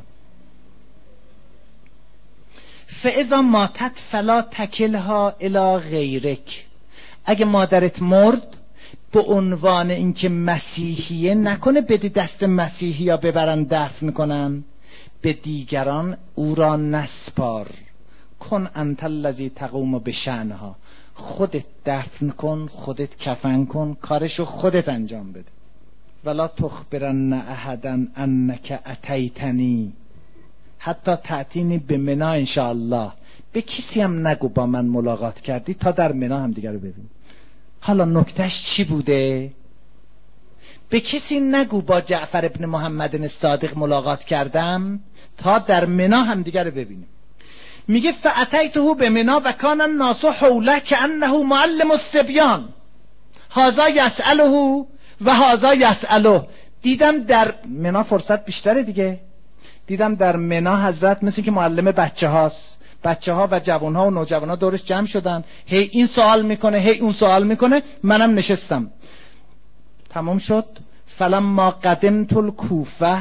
Speaker 2: فاذا ماتت فلا تکلها الی غیرک، اگه مادرت مرد به عنوان اینکه مسیحیه نکنه بدی دست مسیحی یا ببرن دفن کنن، به دیگران او را نسپار. کن انت الذی تقوم بشأنها، خودت دفن کن، خودت کفن کن، کارشو خودت انجام بده. ولا تخبرن احدا انک اتیتنی حتی تأتینی به منا انشاءالله. به کسی هم نگو با من ملاقات کردی تا در منا هم دیگر رو ببین. حالا نکتهش چی بوده؟ به کسی نگو با جعفر ابن محمد الصادق ملاقات کردم تا در منا هم دیگر رو ببینیم. میگه فاتیته به منا و کان الناس حوله کانه معلم الصبیان هذا یسأله و هذا یسأله. دیدم در منا فرصت بیشتره دیگه. دیدم در منا حضرت مثل که معلم بچه هاست، بچه ها و جوان ها و نوجوان ها دورش جمع شدن، هی این سوال میکنه هی اون سوال میکنه، منم نشستم. تمام شد. فلما قدمت الکوفه،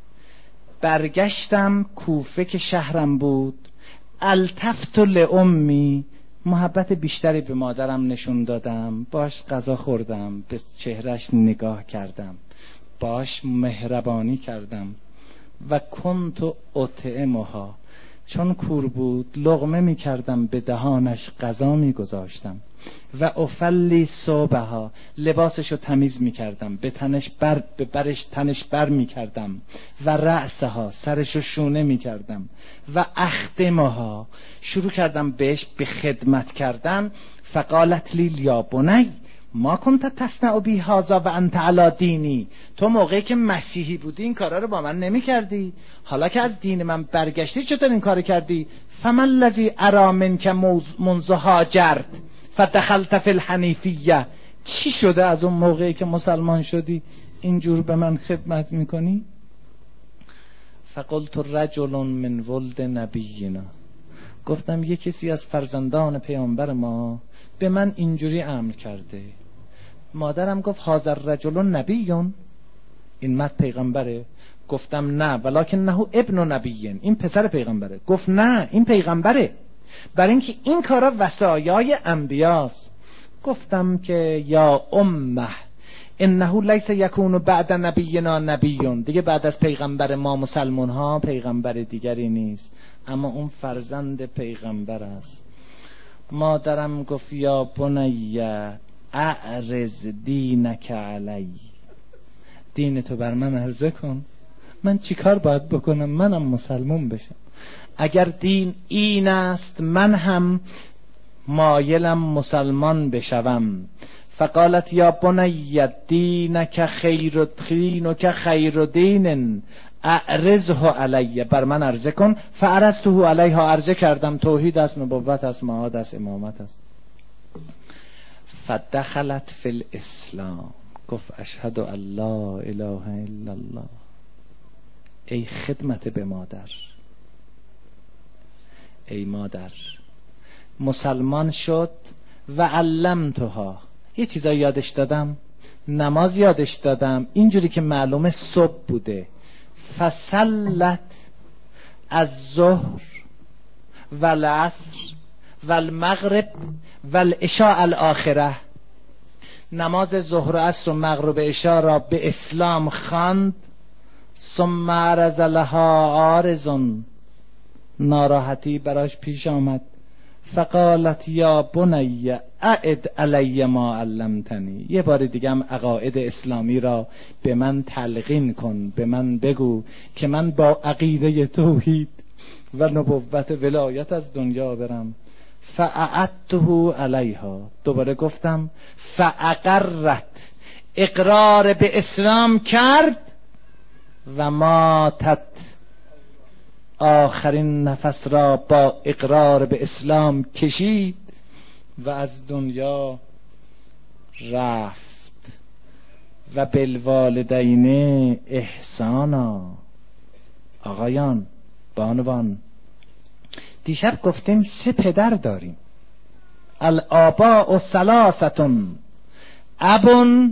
Speaker 2: برگشتم کوفه که شهرم بود، التفت لأمی، محبت بیشتری به مادرم نشون دادم، باش غذا خوردم، به چهرش نگاه کردم، باش مهربانی کردم. و کنت اطعمها، چون کور بود لقمه می کردم به دهانش، غذا می گذاشتم. و افلی صوبها، لباسشو تمیز می کردم، به تنش بر به برش تنش بر می کردم. و رأسها، سرشو شونه می کردم. و اخدمها، شروع کردم بهش به خدمت کردن. فقالت لی یا بنی ما کنت تصنع بی هذا و انت علی دینی، تو موقعی که مسیحی بودی این کارا رو با من نمی کردی، حالا که از دین من برگشتی چطور این کار کردی؟ فمن الذی اری منک منذ هاجرت فدخلت فی الحنیفیه، چی شده از اون موقعی که مسلمان شدی اینجور به من خدمت میکنی؟ فقلت رجل من ولد نبینا، گفتم یه کسی از فرزندان پیامبر ما به من اینجوری امر کرده. مادرم گفت هذا الرجل نبیون، این مرد پیغمبره؟ گفتم نه ولکنه ابن نبیین، این پسر پیغمبره. گفت نه این پیغمبره، برای اینکه این کارا وصایای انبیاست. گفتم که یا امه انه لیس یکون بعد نبینا نبیون، دیگه بعد از پیغمبر ما مسلمان ها پیغمبر دیگری نیست، اما اون فرزند پیغمبر است. مادرم گفت یا بنی اعرض دینک علی، دین تو بر من عرضه کن، من چیکار باید بکنم منم مسلمان بشم؟ اگر دین این است من هم مایلم مسلمان بشوم. فقالت یا بنی دینک خیر دینک خیر دین اعرضه علی، بر من عرضه کن. فعرضته علیها، عرضه کردم، توحید است، نبوت است، معاد است، امامت است. فدخلت فی الاسلام، گفت اشهد ان لا اله الا الله. ای خدمت به مادر، ای مادر، مسلمان شد. و علمتها، یه چیزا یادش دادم، نماز یادش دادم، اینجوری که معلومه صبح بوده. فصلت از ظهر و العصر و المغرب و العشاء الاخره، نماز ظهر و عصر و مغرب و عشاء را به اسلام خواند. ثم عرض لها عارض، ناراحتی براش پیش آمد. فقالت یا بنی اعد علی ما علمتنی، یه بار دیگه هم عقاید اسلامی را به من تلقین کن، به من بگو که من با عقیده توحید و نبوت ولایت از دنیا برم. فاعدته علیها، دوباره گفتم. فاقرت، اقرار به اسلام کرد. و ماتت، آخرین نفس را با اقرار به اسلام کشید و از دنیا رفت. و بالوالدین احسانا. آقایان، بانوان، دیشب گفتیم سه پدر داریم. الآباء ثلاثتون، ابن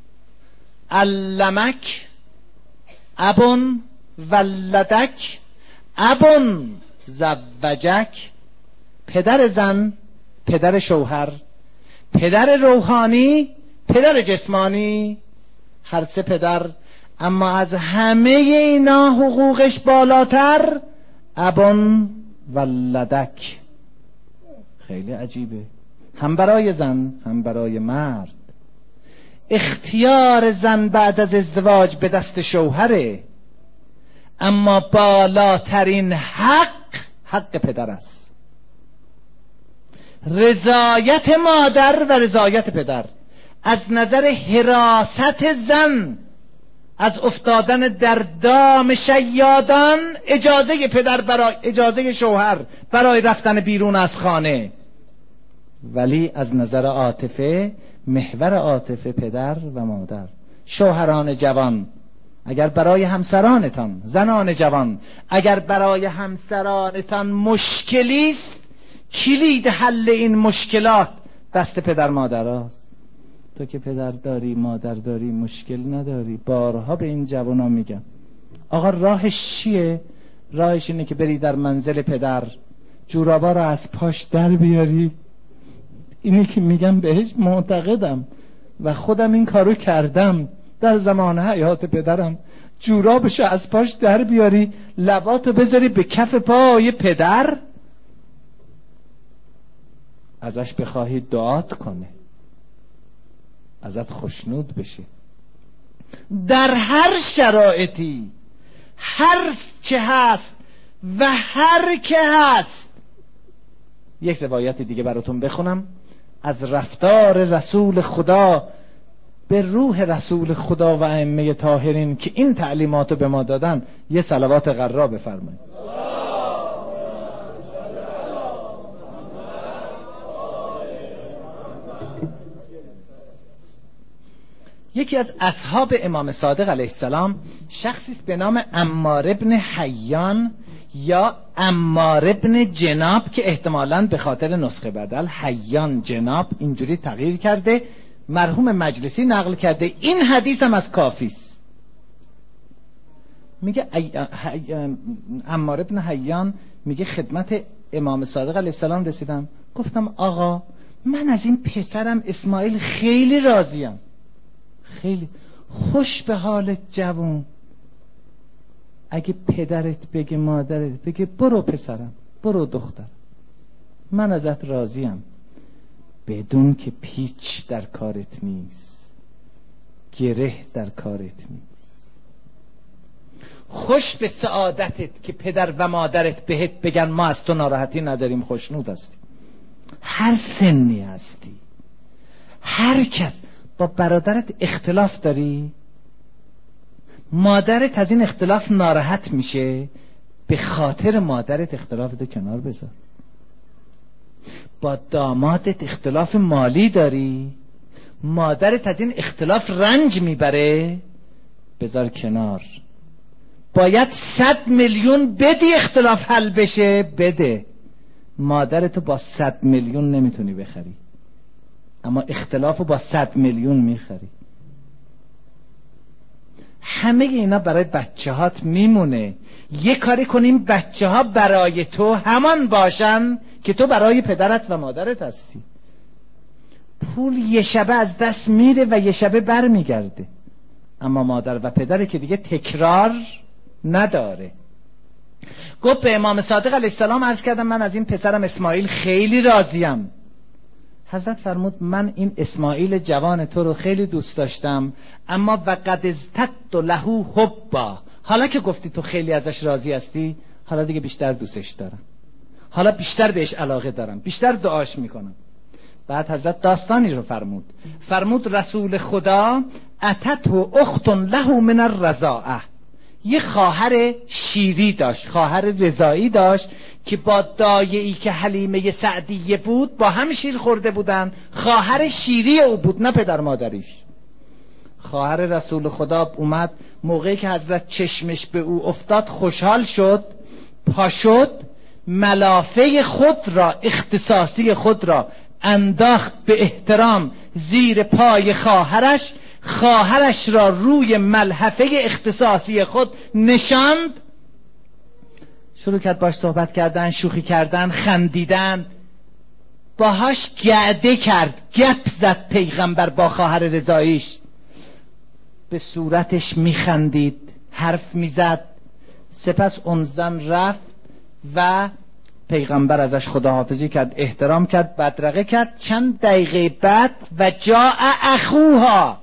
Speaker 2: علمک، ابن ولدک، ابن زوجک. پدر زن، پدر شوهر، پدر روحانی، پدر جسمانی، هر سه پدر. اما از همه اینا حقوقش بالاتر ابن ولدک. خیلی عجیبه، هم برای زن هم برای مرد. اختیار زن بعد از ازدواج به دست شوهره، اما بالاترین حق حق پدر است. رضایت مادر و رضایت پدر از نظر حراست زن از افتادن در دام شیادان، اجازه پدر برای اجازه شوهر برای رفتن بیرون از خانه، ولی از نظر عاطفه محور عاطفه پدر و مادر. شوهران جوان، اگر برای همسرانتان، زنان جوان، اگر برای همسرانتان مشکلی است، کلید حل این مشکلات دست پدر مادر است. تو که پدر داری مادر داری مشکل نداری. بارها به این جوانا میگم آقا راهش چیه؟ راهش اینه که بری در منزل پدر، جورابا رو از پاش در بیاری. اینی که میگم بهش معتقدم و خودم این کارو کردم در زمان حیات پدرم. جورابشو از پاش در بیاری، لباتو بذاری به کف پای پدر، ازش بخواهی دعات کنه، ازت خوشنود بشه. در هر شرایطی هر چه هست و هر که هست. یک روایت دیگه براتون بخونم از رفتار رسول خدا به روح رسول خدا و ائمه طاهرین که این تعلیماتو به ما دادن. یه صلوات غرا بفرمایید. یکی از اصحاب امام صادق علیه السلام شخصی است به نام عمار ابن حیان یا عمار ابن جناب که احتمالاً به خاطر نسخه بدل حیان جناب اینجوری تغییر کرده. مرحوم مجلسی نقل کرده. این حدیث هم از کافی است. میگه عمار ابن حیان میگه خدمت امام صادق علیه السلام رسیدم، گفتم آقا من از این پسرم اسماعیل خیلی راضیم، خیلی خوش به حالت جوون. اگه پدرت بگه مادرت بگه برو پسرم برو دخترم، من ازت راضیم، بدون که پیچ در کارت نیست، گره در کارت نیست. خوش به سعادتت که پدر و مادرت بهت بگن ما از تو ناراحتی نداریم، خوشنود هستی. هر سنی هستی، هر کس. با برادرت اختلاف داری، مادرت از این اختلاف ناراحت میشه، به خاطر مادرت اختلافتو کنار بذار. با دامادت اختلاف مالی داری، مادرت از این اختلاف رنج میبره، بذار کنار. باید صد میلیون بدی اختلاف حل بشه، بده. مادرتو با صد میلیون نمیتونی بخری، اما اختلافو با صد میلیون میخری. همه اینا برای بچه هات میمونه. یه کاری کنیم بچه ها برای تو همان باشن که تو برای پدرت و مادرت هستی. پول یه شبه از دست میره و یه شبه بر میگرده، اما مادر و پدر که دیگه تکرار نداره. گفت به امام صادق علیه السلام عرض کردم من از این پسرم اسماعیل خیلی راضیم. حضرت فرمود من این اسماعیل جوان تو رو خیلی دوست داشتم، اما وقد ازددت له حبا. حالا که گفتی تو خیلی ازش راضی هستی، حالا دیگه بیشتر دوستش دارم، حالا بیشتر بهش علاقه دارم، بیشتر دعاش میکنم. بعد حضرت داستانی رو فرمود. فرمود رسول خدا اتته اخت له من الرضاعه. یه خواهر شیری داشت، خواهر رضایی داشت که با دایه‌ای که حلیمه سعدیه بود با هم شیر خورده بودن. خواهر شیری او بود، نه پدر مادریش. خواهر رسول خدا اومد، موقعی که حضرت چشمش به او افتاد خوشحال شد، پا شد، ملافه خود را، اختصاصی خود را انداخت به احترام زیر پای خواهرش، خواهرش را روی ملحفه اختصاصی خود نشاند، شروع کرد باش صحبت کردن، شوخی کردن، خندیدن، باهاش گعده کرد، گپ زد پیغمبر با خواهر رضاییش، به صورتش میخندید، حرف میزد. سپس اون زن رفت و پیغمبر ازش خداحافظی کرد، احترام کرد، بدرقه کرد. چند دقیقه بعد و جاء اخوها،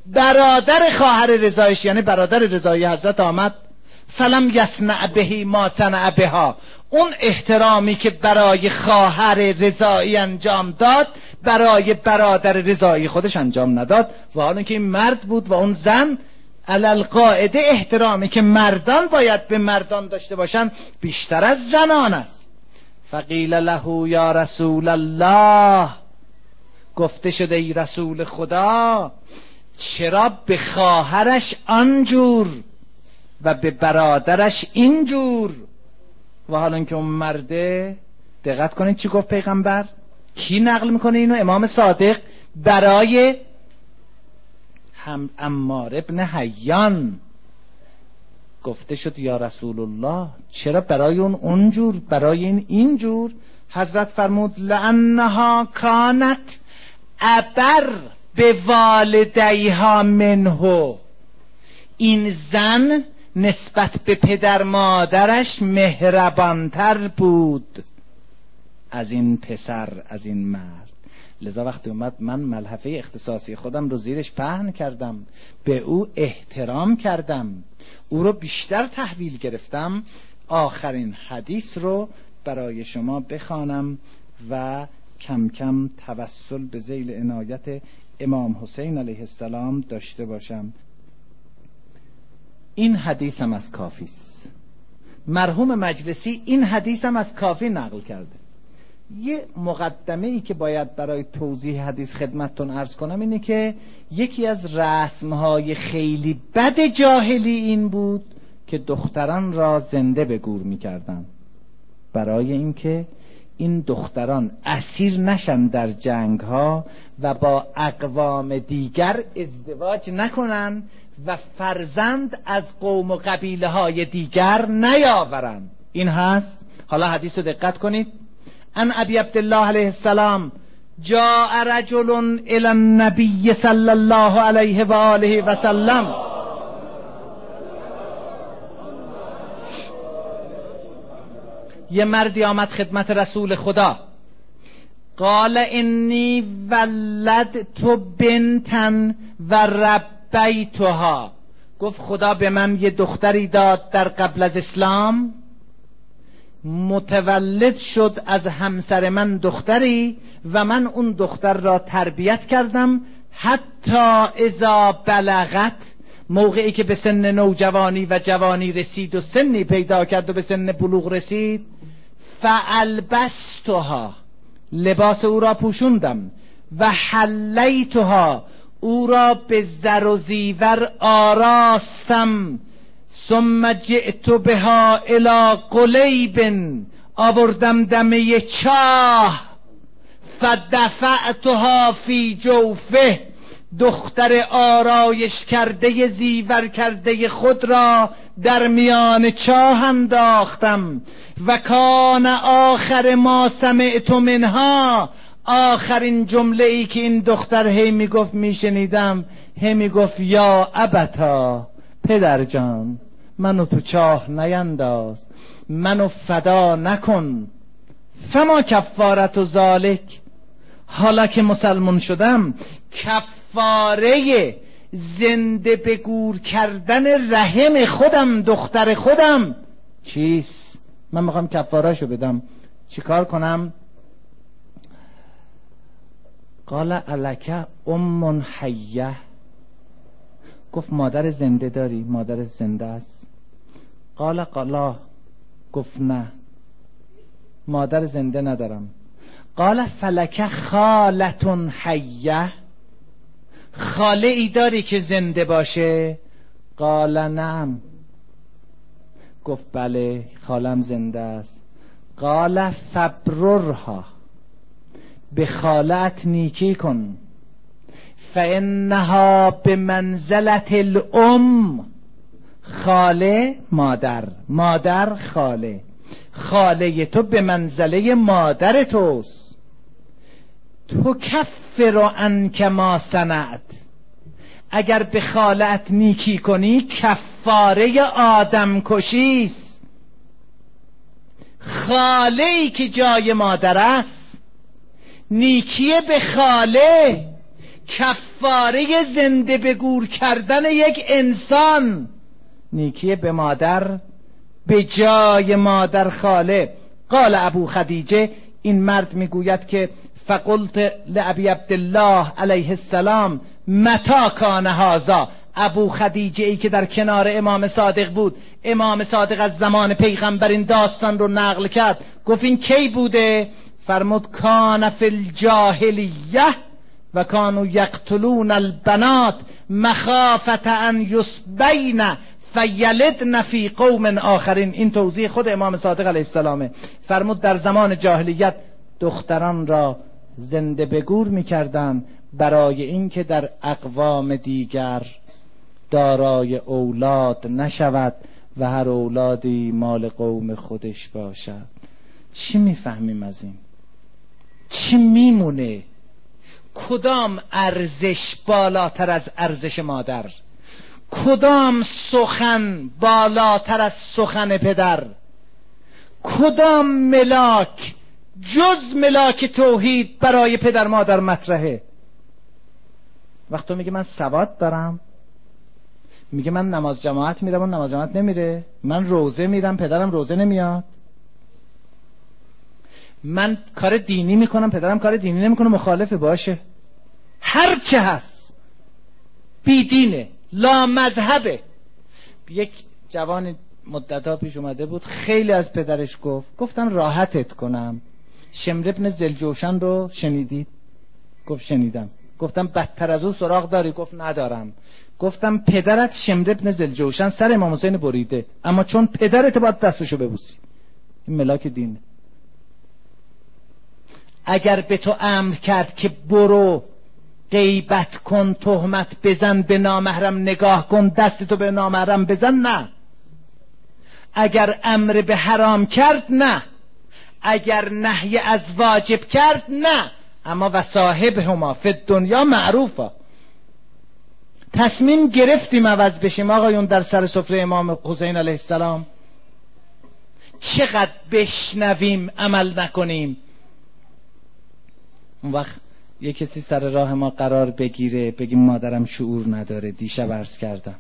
Speaker 2: برادر خواهر رضایش یعنی برادر رضایی حضرت آمد، فلم یصنع بهی ما صنع بها، اون احترامی که برای خواهر رضایی انجام داد برای برادر رضایی خودش انجام نداد. و حالا که این مرد بود و اون زن، علل قاعده احترامی که مردان باید به مردان داشته باشن بیشتر از زنان است. فقیل له یا رسول الله، گفته شده ای رسول خدا چرا به خواهرش آنجور و به برادرش اینجور؟ و حالا که اون مرده، دقت کنید چی گفت پیغمبر. کی نقل میکنه اینو؟ امام صادق برای هم عمار ابن حیان گفته شد یا رسول الله چرا برای اون اونجور برای این اینجور؟ حضرت فرمود لانها کانت ابر به والدیها منه، این زن نسبت به پدر مادرش مهربانتر بود از این پسر، از این مرد. لذا وقتی اومد من ملحفه اختصاصی خودم رو زیرش پهن کردم، به او احترام کردم، او رو بیشتر تحویل گرفتم. آخرین حدیث رو برای شما بخوانم و کم کم توسل به ذیل عنایت امام حسین علیه السلام داشته باشم. این حدیث هم از کافی است. مرحوم مجلسی این حدیث هم از کافی نقل کرده. یه مقدمه ای که باید برای توضیح حدیث خدمتتون عرض کنم اینه که یکی از رسمهای خیلی بد جاهلی این بود که دختران را زنده به گور می‌کردند برای اینکه این دختران اسیر نشن در جنگ‌ها و با اقوام دیگر ازدواج نکنن و فرزند از قوم و قبیله های دیگر نیاورن. این هست. حالا حدیث رو دقت کنید. ان ابی عبدالله علیه السلام جاء رجل الی النبی صلی الله علیه و آله و سلم یه مردی آمد خدمت رسول خدا. قال انی ولدت بنتن و ربیتها، گفت خدا به من یه دختری داد در قبل از اسلام، متولد شد از همسر من دختری و من اون دختر را تربیت کردم حتی اذا بلغت، موقعی که به سن نوجوانی و جوانی رسید و سنی پیدا کرد و به سن بلوغ رسید، فالبستها، لباس او را پوشوندم، و حلیتها، او را به زر و زیور آراستم، ثم جئت بها الی قلیب، آوردم دمه چاه، فدفعتها فی جوفه، دختر آرایش کرده زیور کرده خود را در میان چاه انداختم. و کان آخر ما سمعت منها، آخرین جمله ای که این دختر هی میگفت میشنیدم، هی میگفت یا ابتا، پدر جان منو تو چاه نینداز، منو فدا نکن. فما کفارت و ذالک، حالا که مسلمان شدم کفاره زنده به گور کردن رحم خودم، دختر خودم چیست؟ من میخوام کفارهشو بدم، چیکار کنم؟ قال الک ام حیه، گفت مادر زنده داری؟ مادر زنده است. قال قالا، گفت نه مادر زنده ندارم. قال فلک خالتون حیه، خاله ای داری که زنده باشه؟ قال نعم، گفت بله خالم زنده است. قال فبررها، به خالت نیکی کن، فانها به منزلت الام، خاله مادر، مادر خاله، خاله تو به منزله مادر توست. تو کفر عنک ما صنعت، اگر به خالت نیکی کنی کفاره آدم کشیست. خاله ای که جای مادر است، نیکی به خاله کفاره زنده به گور کردن یک انسان. نیکی به مادر به جای مادر خاله. قال ابو خدیجه، این مرد میگوید که فقلت لابی عبدالله علیه السلام متی کان هذا. ابو خدیجه ای که در کنار امام صادق بود، امام صادق از زمان پیغمبر این داستان رو نقل کرد، گفت این کی بوده؟ فرمود کان فی الجاهلیه و کانوا یقتلون البنات مخافة ان یسبین فیلدن فی قوم آخرین. این توضیح خود امام صادق علیه السلامه. فرمود در زمان جاهلیت دختران را زنده به گور می‌کردند برای اینکه در اقوام دیگر دارای اولاد نشود و هر اولادی مال قوم خودش باشد. چی میفهمیم از این؟ چی میمونه؟ کدام ارزش بالاتر از ارزش مادر؟ کدام سخن بالاتر از سخن پدر؟ کدام ملاک جز ملاک توحید برای پدر مادر مطرحه؟ وقت تو میگه من سواد دارم، میگه من نماز جماعت میرم و نماز جماعت نمیره، من روزه میرم پدرم روزه نمیاد، من کار دینی میکنم پدرم کار دینی نمیکنه، مخالفه. باشه، هر چه هست بی دینه، لا مذهبه. یک جوان مدتها پیش اومده بود، خیلی از پدرش گفت، گفتم راحتت کنم، شمر ابن ذوالجوشن رو شنیدید؟ گفت شنیدم. گفتم بدتر از او سراغ داری؟ گفت ندارم. گفتم پدرت شمر ابن ذوالجوشن سر امام حسین بریده، اما چون پدرت باید دستشو ببوسی. این ملاک دینه. اگر به تو امر کرد که برو غیبت کن، تهمت بزن، به نامحرم نگاه کن، دست تو به نامحرم بزن، نه. اگر امر به حرام کرد، نه. اگر نهی از واجب کرد، نه. اما و صاحبهما فی الدنیا معروفا. تصمیم گرفتیم عوض بشیم آقایون در سر سفره امام حسین علیه السلام. چقدر بشنویم عمل نکنیم. اون وقت یه کسی سر راه ما قرار بگیره، بگیم مادرم شعور نداره. دیشب عرض کردم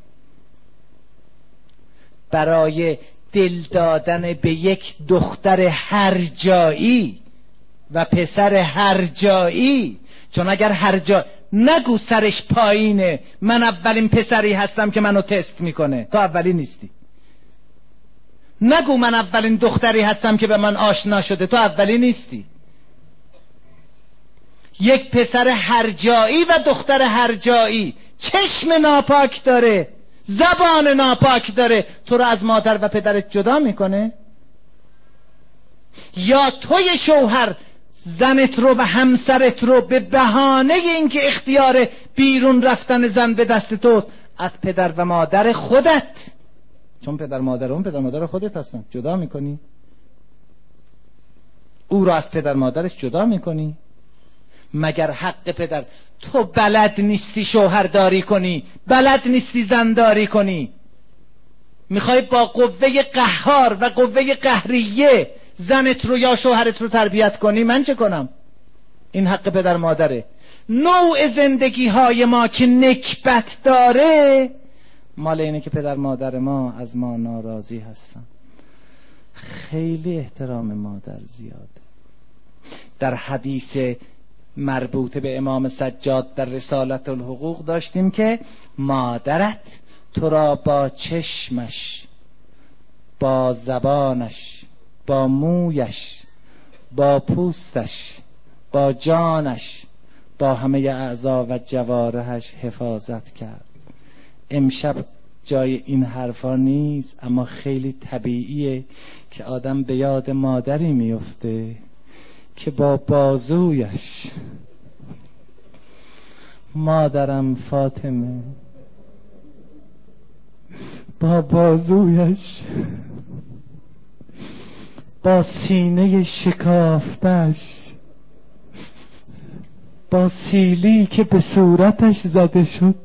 Speaker 2: برای دل دادن به یک دختر هر جایی و پسر هر جایی، چون اگر هر جا نگو سرش پایینه، من اولین پسری هستم که منو تست میکنه، تو اولی نیستی. نگو من اولین دختری هستم که به من آشنا شده، تو اولی نیستی. یک پسر هر جایی و دختر هر جایی چشم ناپاک داره، زبان ناپاک داره، تو رو از مادر و پدرت جدا میکنه؟ یا توی شوهر زنت رو و همسرت رو به بهانه اینکه اختیار بیرون رفتن زن به دست توست از پدر و مادر خودت، چون پدر مادر اون پدر مادر خودت هستن، جدا میکنی؟ او رو از پدر مادرش جدا میکنی؟ مگر حق پدر؟ تو بلد نیستی شوهرداری کنی، بلد نیستی زنداری کنی، میخوای با قوه قهار و قوه قهریه زنت رو یا شوهرت رو تربیت کنی؟ من چه کنم؟ این حق پدر مادره. نوع زندگی های ما که نکبت داره مال اینه که پدر مادر ما از ما ناراضی هستن. خیلی احترام مادر زیاده. در حدیث مربوط به امام سجاد در رسالت الحقوق داشتیم که مادرت تو را با چشمش، با زبانش، با مویش، با پوستش، با جانش، با همه اعضا و جوارحش حفاظت کرد. امشب جای این حرفا نیست، اما خیلی طبیعیه که آدم به یاد مادری میفته که با بازویش، مادرم فاطمه، با بازویش، با سینه شکافتش، با سیلی که به صورتش زده شد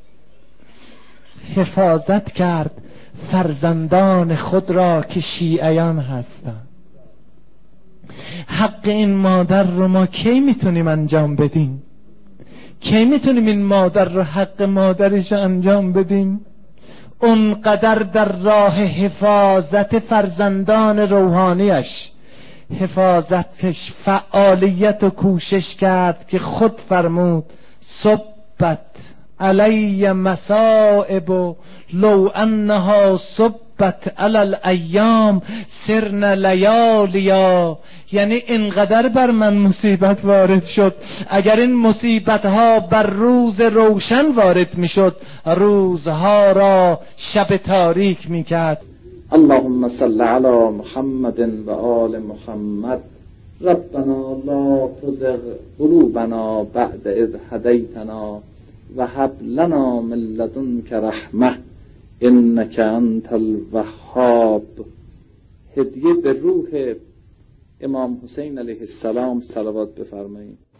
Speaker 2: حفاظت کرد فرزندان خود را که شیعیان هستند. حق این مادر رو ما کی میتونیم انجام بدیم
Speaker 3: کی میتونیم این مادر رو حق مادرش انجام بدیم؟ اونقدر در راه حفاظت فرزندان روحانیش حفاظتش فعالیت و کوشش کرد که خود فرمود صبت علی مصائب لو انها صبت علی الایام سرن لیالیا. یعنی اینقدر بر من مصیبت وارد شد، اگر این مصیبت ها بر روز روشن وارد می شد روزها را شب تاریک می کرد.
Speaker 4: اللهم صل علی محمد و آل محمد. ربنا لا تزغ قلوبنا بعد اذ هدیتنا و هب لنا من لدنک رحمه انک انت الوهاب. هدیه به روح امام حسین علیه السلام صلوات بفرمایید.